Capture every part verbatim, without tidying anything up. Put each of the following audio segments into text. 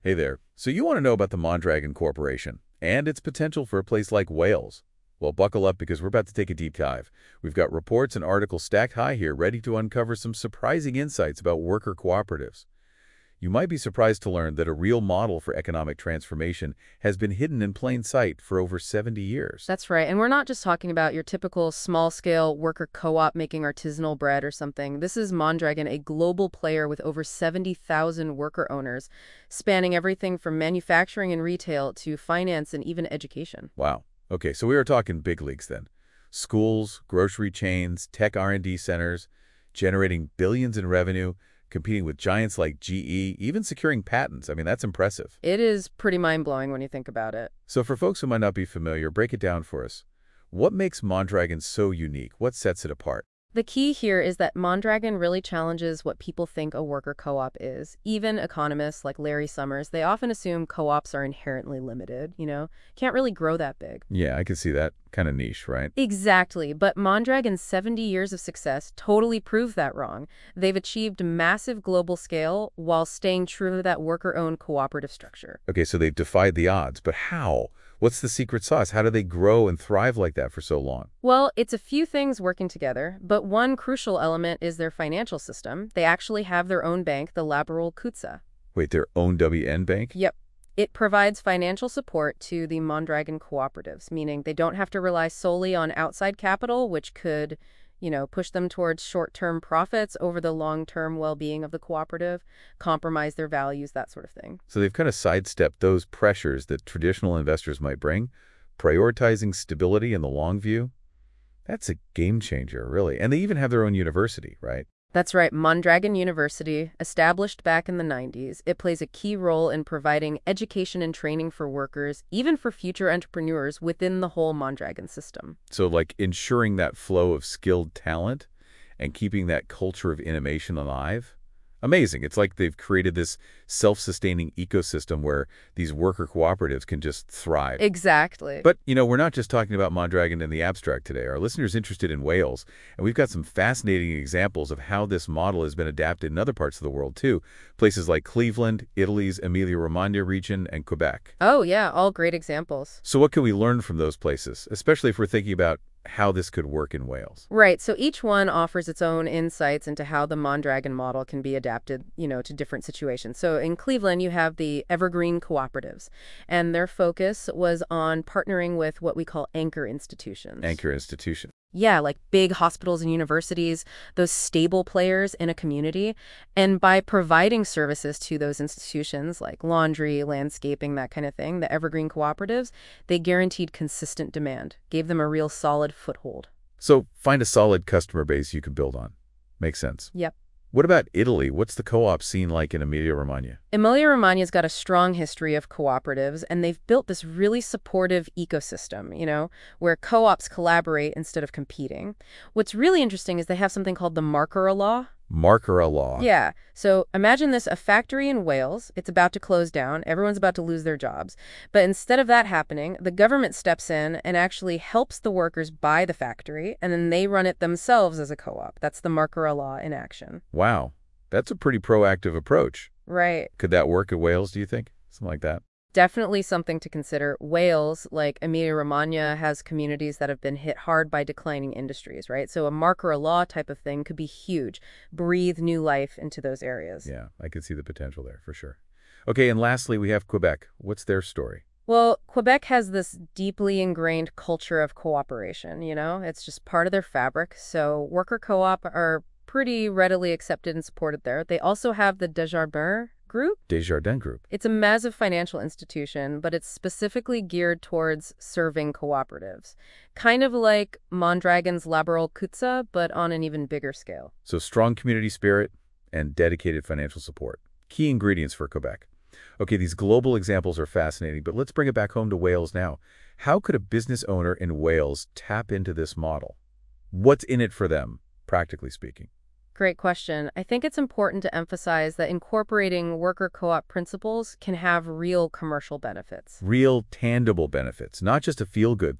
Hey there. So you want to know about the Mondragon Corporation and its potential for a place like Wales? Well, buckle up because we're about to take a deep dive. We've got reports and articles stacked high here, ready to uncover some surprising insights about worker cooperatives. You might be surprised to learn that a real model for economic transformation has been hidden in plain sight for over seventy years. That's right. And we're not just talking about your typical small-scale worker co-op making artisanal bread or something. This is Mondragon, a global player with over seventy thousand worker owners, spanning everything from manufacturing and retail to finance and even education. Wow. Okay, so we are talking big leagues then. Schools, grocery chains, tech R and D centers, generating billions in revenue, competing with giants like G E, even securing patents. I mean, that's impressive. It is pretty mind-blowing when you think about it. So for folks who might not be familiar, break it down for us. What makes Mondragon so unique? What sets it apart? The key here is that Mondragon really challenges what people think a worker co-op is. Even economists like Larry Summers, they often assume co-ops are inherently limited, you know, can't really grow that big. Yeah, I can see that. Kind of niche, right? Exactly, but Mondragon's seventy years of success totally prove that wrong. They've achieved massive global scale while staying true to that worker-owned cooperative structure. Okay, so they've defied the odds, but how? What's the secret sauce? How do they grow and thrive like that for so long? Well, it's a few things working together, but one crucial element is their financial system. They actually have their own bank, the Laboral Kutza. Wait, their own W N bank? Yep. It provides financial support to the Mondragon cooperatives, meaning they don't have to rely solely on outside capital, which could, you know, push them towards short-term profits over the long-term well-being of the cooperative, compromise their values, that sort of thing. So they've kind of sidestepped those pressures that traditional investors might bring, prioritizing stability in the long view. That's a game changer, really. And they even have their own university, right? That's right. Mondragon University, established back in the nineties, it plays a key role in providing education and training for workers, even for future entrepreneurs within the whole Mondragon system. So like ensuring that flow of skilled talent and keeping that culture of innovation alive. Amazing. It's like they've created this self-sustaining ecosystem where these worker cooperatives can just thrive. Exactly. But, you know, we're not just talking about Mondragon in the abstract today. Our listeners are interested in Wales, and we've got some fascinating examples of how this model has been adapted in other parts of the world, too. Places like Cleveland, Italy's Emilia-Romagna region, and Quebec. Oh, yeah, all great examples. So what can we learn from those places, especially if we're thinking about how this could work in Wales? Right, so each one offers its own insights into how the Mondragon model can be adapted, you know, to different situations. So in Cleveland, you have the Evergreen Cooperatives, and their focus was on partnering with what we call anchor institutions. Anchor institution. Yeah, like big hospitals and universities, those stable players in a community. And by providing services to those institutions like laundry, landscaping, that kind of thing, the Evergreen Cooperatives, they guaranteed consistent demand, gave them a real solid foothold. So find a solid customer base you can build on. Makes sense. Yep. What about Italy? What's the co-op scene like in Emilia-Romagna? Emilia-Romagna's got a strong history of cooperatives, and they've built this really supportive ecosystem, you know, where co-ops collaborate instead of competing. What's really interesting is they have something called the Markera Law. Markera Law. Yeah. So imagine this, a factory in Wales. It's about to close down. Everyone's about to lose their jobs. But instead of that happening, the government steps in and actually helps the workers buy the factory, and then they run it themselves as a co-op. That's the Markera Law in action. Wow. That's a pretty proactive approach. Right. Could that work at Wales, do you think? Something like that? Definitely something to consider. Wales, like Emilia-Romagna, has communities that have been hit hard by declining industries, right? So a Markera Law type of thing could be huge, breathe new life into those areas. Yeah, I could see the potential there for sure. Okay, and lastly, we have Quebec. What's their story? Well, Quebec has this deeply ingrained culture of cooperation, you know? It's just part of their fabric. So worker co-op are pretty readily accepted and supported there. They also have the Desjardins Group. Desjardins Group. It's a massive financial institution, but it's specifically geared towards serving cooperatives. Kind of like Mondragon's Laboral Kutza, but on an even bigger scale. So strong community spirit and dedicated financial support. Key ingredients for Quebec. Okay, these global examples are fascinating, but let's bring it back home to Wales now. How could a business owner in Wales tap into this model? What's in it for them, practically speaking? Great question. I think it's important to emphasize that incorporating worker co-op principles can have real commercial benefits. Real, tangible benefits, not just a feel-good thing.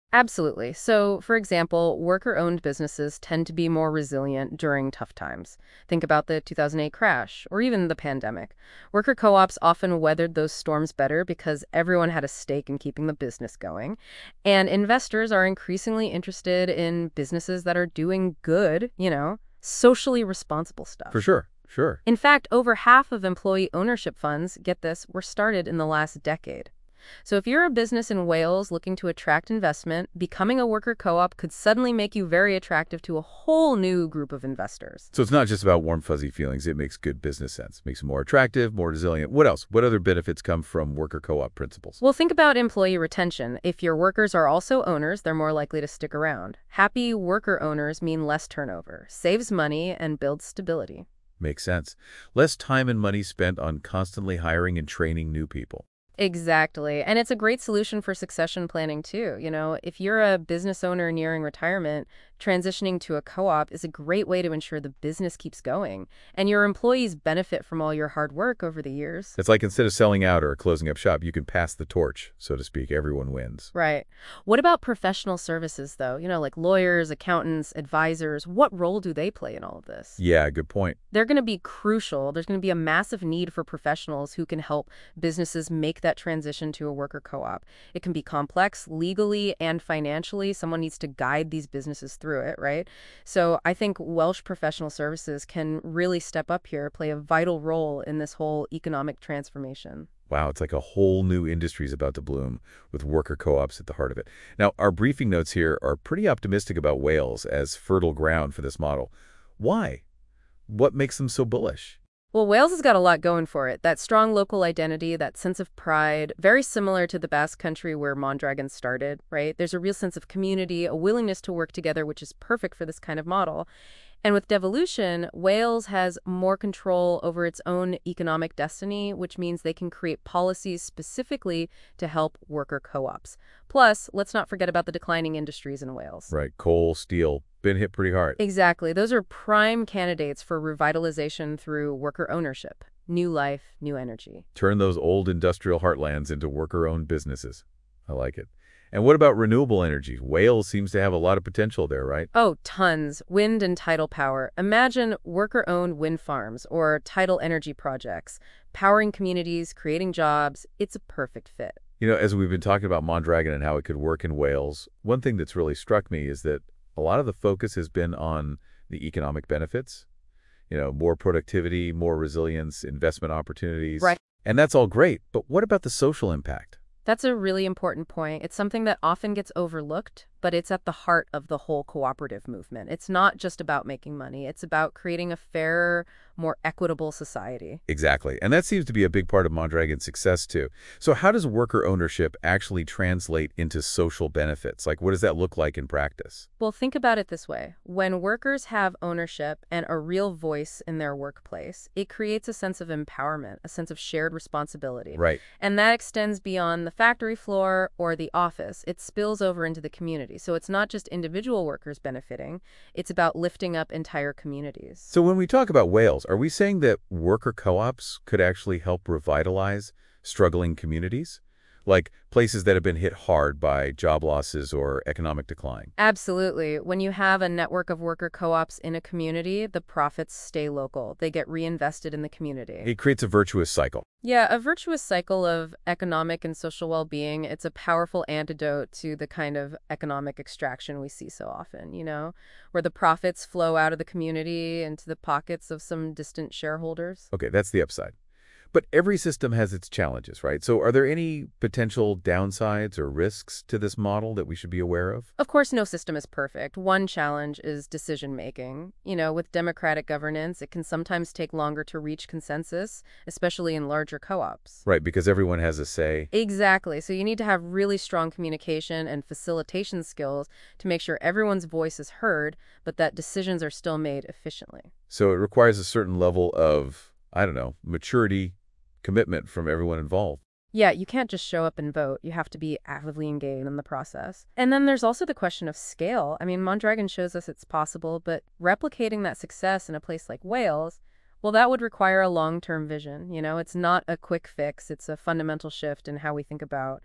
Absolutely. So, for example, worker-owned businesses tend to be more resilient during tough times. Think about the two thousand eight crash or even the pandemic. Worker co-ops often weathered those storms better because everyone had a stake in keeping the business going. And investors are increasingly interested in businesses that are doing good, you know, socially responsible For stuff. sure, sure. In fact, over half of employee ownership funds, get this, were started in the last decade. So if you're a business in Wales looking to attract investment, becoming a worker co-op could suddenly make you very attractive to a whole new group of investors. So it's not just about warm, fuzzy feelings. It makes good business sense. Makes it more attractive, more resilient. What else? What other benefits come from worker co-op principles? Well, think about employee retention. If your workers are also owners, they're more likely to stick around. Happy worker owners mean less turnover, saves money, and builds stability. Makes sense. Less time and money spent on constantly hiring and training new people. Exactly. And it's a great solution for succession planning too. You know, if you're a business owner nearing retirement, transitioning to a co-op is a great way to ensure the business keeps going and your employees benefit from all your hard work over the years. It's like instead of selling out or closing up shop, you can pass the torch, so to speak. Everyone wins. Right. What about professional services though? You know, like lawyers, accountants, advisors, what role do they play in all of this? Yeah, good point. They're going to be crucial. There's going to be a massive need for professionals who can help businesses make that transition to a worker co-op. It can be complex legally and financially. Someone needs to guide these businesses through it, right? So I think Welsh Professional Services can really step up here, play a vital role in this whole economic transformation. Wow, it's like a whole new industry is about to bloom with worker co-ops at the heart of it. Now, our briefing notes here are pretty optimistic about Wales as fertile ground for this model. Why? What makes them so bullish? Well, Wales has got a lot going for it. That strong local identity, that sense of pride, very similar to the Basque Country where Mondragon started, right? There's a real sense of community, a willingness to work together, which is perfect for this kind of model. And with devolution, Wales has more control over its own economic destiny, which means they can create policies specifically to help worker co-ops. Plus, let's not forget about the declining industries in Wales. Right, coal, steel, been hit pretty hard. Exactly. Those are prime candidates for revitalization through worker ownership. New life, new energy. Turn those old industrial heartlands into worker-owned businesses. I like it. And what about renewable energy? Wales seems to have a lot of potential there, right? Oh, tons. Wind and tidal power. Imagine worker-owned wind farms or tidal energy projects, powering communities, creating jobs. It's a perfect fit. You know, as we've been talking about Mondragon and how it could work in Wales, one thing that's really struck me is that a lot of the focus has been on the economic benefits, you know, more productivity, more resilience, investment opportunities. Right. And that's all great, but what about the social impact? That's a really important point. It's something that often gets overlooked, but it's at the heart of the whole cooperative movement. It's not just about making money. It's about creating a fairer, more equitable society. Exactly. And that seems to be a big part of Mondragon's success, too. So how does worker ownership actually translate into social benefits? Like, what does that look like in practice? Well, think about it this way. When workers have ownership and a real voice in their workplace, it creates a sense of empowerment, a sense of shared responsibility. Right. And that extends beyond the factory floor or the office. It spills over into the community. So it's not just individual workers benefiting, it's about lifting up entire communities. So when we talk about Wales, are we saying that worker co-ops could actually help revitalize struggling communities? Like places that have been hit hard by job losses or economic decline? Absolutely. When you have a network of worker co-ops in a community, the profits stay local. They get reinvested in the community. It creates a virtuous cycle. Yeah, a virtuous cycle of economic and social well-being. It's a powerful antidote to the kind of economic extraction we see so often, you know, where the profits flow out of the community into the pockets of some distant shareholders. Okay, that's the upside. But every system has its challenges, right? So are there any potential downsides or risks to this model that we should be aware of? Of course, no system is perfect. One challenge is decision-making. You know, with democratic governance, it can sometimes take longer to reach consensus, especially in larger co-ops. Right, because everyone has a say. Exactly. So you need to have really strong communication and facilitation skills to make sure everyone's voice is heard, but that decisions are still made efficiently. So it requires a certain level of, I don't know, maturity, commitment from everyone involved. Yeah, you can't just show up and vote. You have to be actively engaged in the process. And then there's also the question of scale. I mean, Mondragon shows us it's possible, but replicating that success in a place like Wales, well, that would require a long-term vision. You know, it's not a quick fix. It's a fundamental shift in how we think about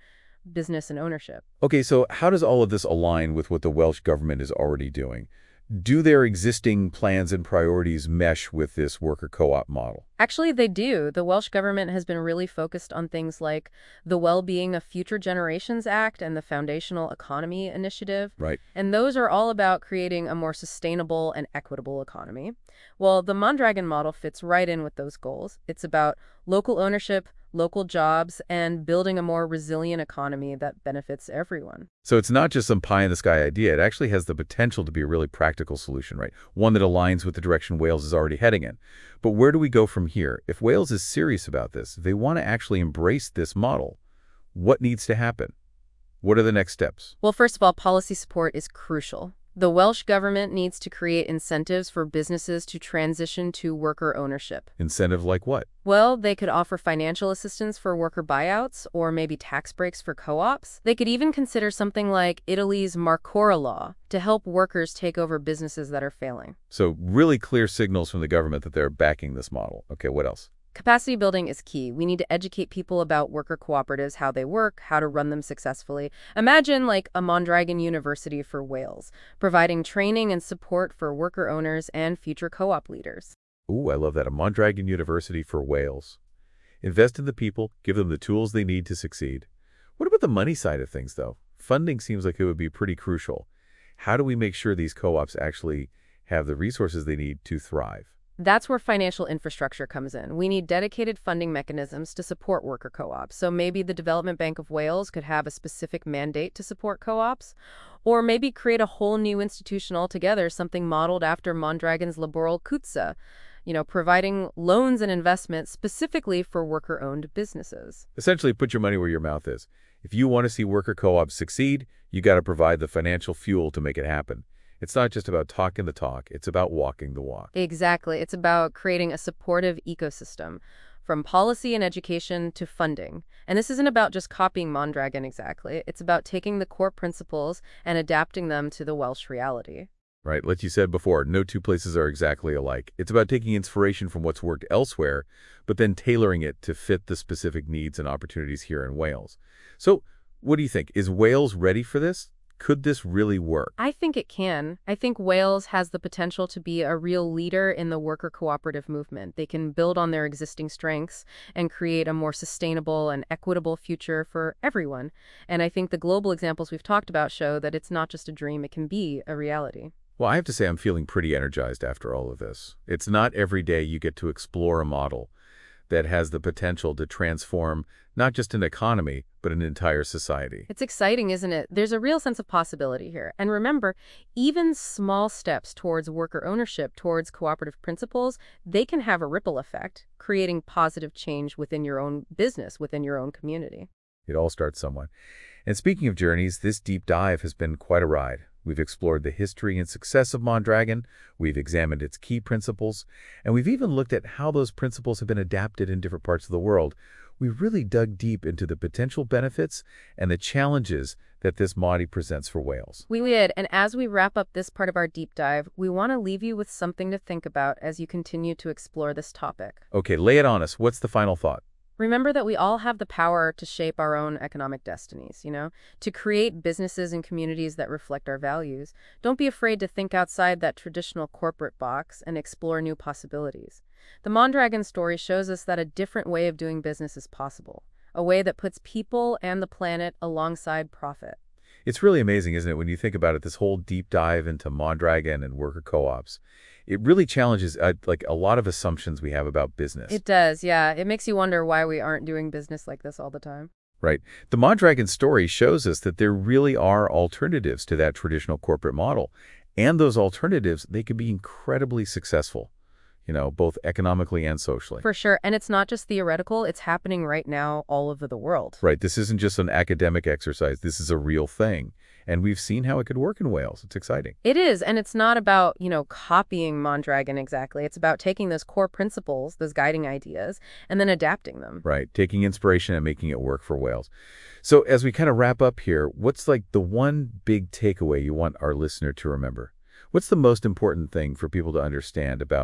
business and ownership. Okay, so how does all of this align with what the Welsh government is already doing? Do their existing plans and priorities mesh with this worker co-op model? Actually, they do. The Welsh government has been really focused on things like the Well-Being of Future Generations Act and the Foundational Economy Initiative. Right. And those are all about creating a more sustainable and equitable economy. Well, the Mondragon model fits right in with those goals. It's about local ownership, local jobs, and building a more resilient economy that benefits everyone. So it's not just some pie-in-the-sky idea. It actually has the potential to be a really practical solution, right? One that aligns with the direction Wales is already heading in. But where do we go from here? If Wales is serious about this, if they want to actually embrace this model, what needs to happen? What are the next steps? Well, first of all, policy support is crucial. The Welsh government needs to create incentives for businesses to transition to worker ownership. Incentive like what? Well, they could offer financial assistance for worker buyouts or maybe tax breaks for co-ops. They could even consider something like Italy's Marcora law to help workers take over businesses that are failing. So really clear signals from the government that they're backing this model. Okay, what else? Capacity building is key. We need to educate people about worker cooperatives, how they work, how to run them successfully. Imagine like a Mondragon University for Wales, providing training and support for worker owners and future co-op leaders. Ooh, I love that. A Mondragon University for Wales. Invest in the people, give them the tools they need to succeed. What about the money side of things, though? Funding seems like it would be pretty crucial. How do we make sure these co-ops actually have the resources they need to thrive? That's where financial infrastructure comes in. We need dedicated funding mechanisms to support worker co-ops. So maybe the Development Bank of Wales could have a specific mandate to support co-ops, or maybe create a whole new institution altogether, something modeled after Mondragon's Laboral Cwtsa, you know, providing loans and investments specifically for worker-owned businesses. Essentially, put your money where your mouth is. If you want to see worker co-ops succeed, you got to provide the financial fuel to make it happen. It's not just about talking the talk, it's about walking the walk. Exactly. It's about creating a supportive ecosystem, from policy and education to funding. And this isn't about just copying Mondragon exactly. It's about taking the core principles and adapting them to the Welsh reality. Right, like you said before, no two places are exactly alike. It's about taking inspiration from what's worked elsewhere, but then tailoring it to fit the specific needs and opportunities here in Wales. So, what do you think? Is Wales ready for this? Could this really work? I think it can. I think Wales has the potential to be a real leader in the worker cooperative movement. They can build on their existing strengths and create a more sustainable and equitable future for everyone. And I think the global examples we've talked about show that it's not just a dream, it can be a reality. Well, I have to say I'm feeling pretty energized after all of this. It's not every day you get to explore a model that has the potential to transform not just an economy, but an entire society. It's exciting, isn't it? There's a real sense of possibility here. And remember, even small steps towards worker ownership, towards cooperative principles, they can have a ripple effect, creating positive change within your own business, within your own community. It all starts somewhere. And speaking of journeys, this deep dive has been quite a ride. We've explored the history and success of Mondragon, we've examined its key principles, and we've even looked at how those principles have been adapted in different parts of the world. We really dug deep into the potential benefits and the challenges that this Modi presents for Wales. We did, and as we wrap up this part of our deep dive, we want to leave you with something to think about as you continue to explore this topic. Okay, lay it on us. What's the final thought? Remember that we all have the power to shape our own economic destinies, you know, to create businesses and communities that reflect our values. Don't be afraid to think outside that traditional corporate box and explore new possibilities. The Mondragon story shows us that a different way of doing business is possible, a way that puts people and the planet alongside profit. It's really amazing, isn't it, when you think about it, this whole deep dive into Mondragon and worker co-ops. It really challenges uh, like a lot of assumptions we have about business. It does, yeah. It makes you wonder why we aren't doing business like this all the time. Right. The Mondragon story shows us that there really are alternatives to that traditional corporate model. And those alternatives, they can be incredibly successful, you know, both economically and socially. For sure. And it's not just theoretical. It's happening right now all over the world. Right. This isn't just an academic exercise. This is a real thing. And we've seen how it could work in Wales. It's exciting. It is. And it's not about, you know, copying Mondragon exactly. It's about taking those core principles, those guiding ideas, and then adapting them. Right. Taking inspiration and making it work for Wales. So as we kind of wrap up here, what's like the one big takeaway you want our listener to remember? What's the most important thing for people to understand about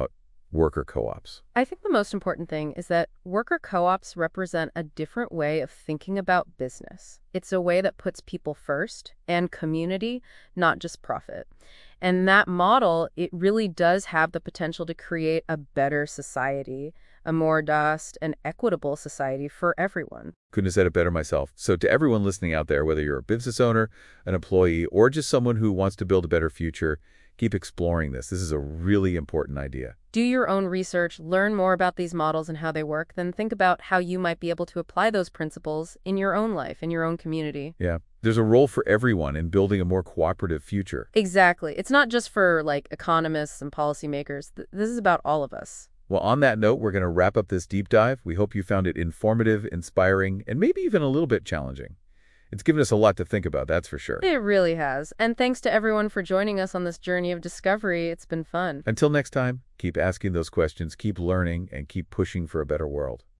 worker co-ops? I think the most important thing is that worker co-ops represent a different way of thinking about business. It's a way that puts people first and community, not just profit. And that model, it really does have the potential to create a better society, a more just and equitable society for everyone. Couldn't have said it better myself. So to everyone listening out there, whether you're a business owner, an employee, or just someone who wants to build a better future, keep exploring this. This is a really important idea. Do your own research, learn more about these models and how they work, then think about how you might be able to apply those principles in your own life, in your own community. Yeah, there's a role for everyone in building a more cooperative future. Exactly. It's not just for, like, economists and policymakers. Th- This is about all of us. Well, on that note, we're going to wrap up this deep dive. We hope you found it informative, inspiring, and maybe even a little bit challenging. It's given us a lot to think about, that's for sure. It really has. And thanks to everyone for joining us on this journey of discovery. It's been fun. Until next time, keep asking those questions, keep learning, and keep pushing for a better world.